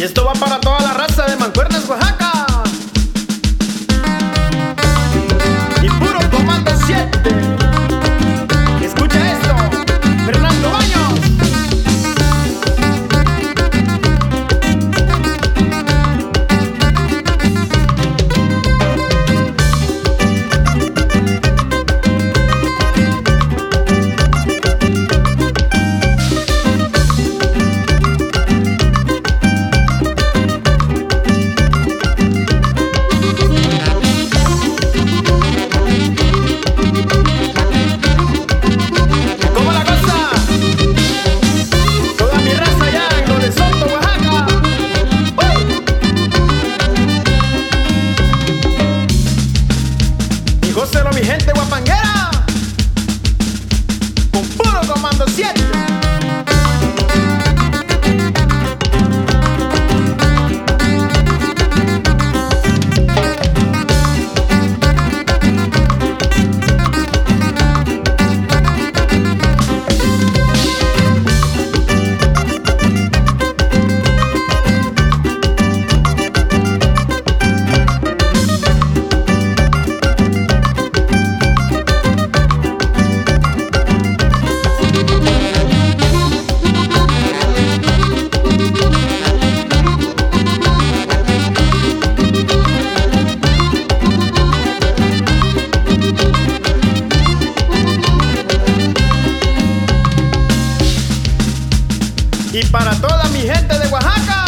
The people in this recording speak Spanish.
esto va para toda la raza de Mancuernas, Oaxaca. Y puro Comando 7. Escucha esto, Fernando Baños. Gócelo, mi gente guapanguera, con puro Comando 7. Y para toda mi gente de Oaxaca,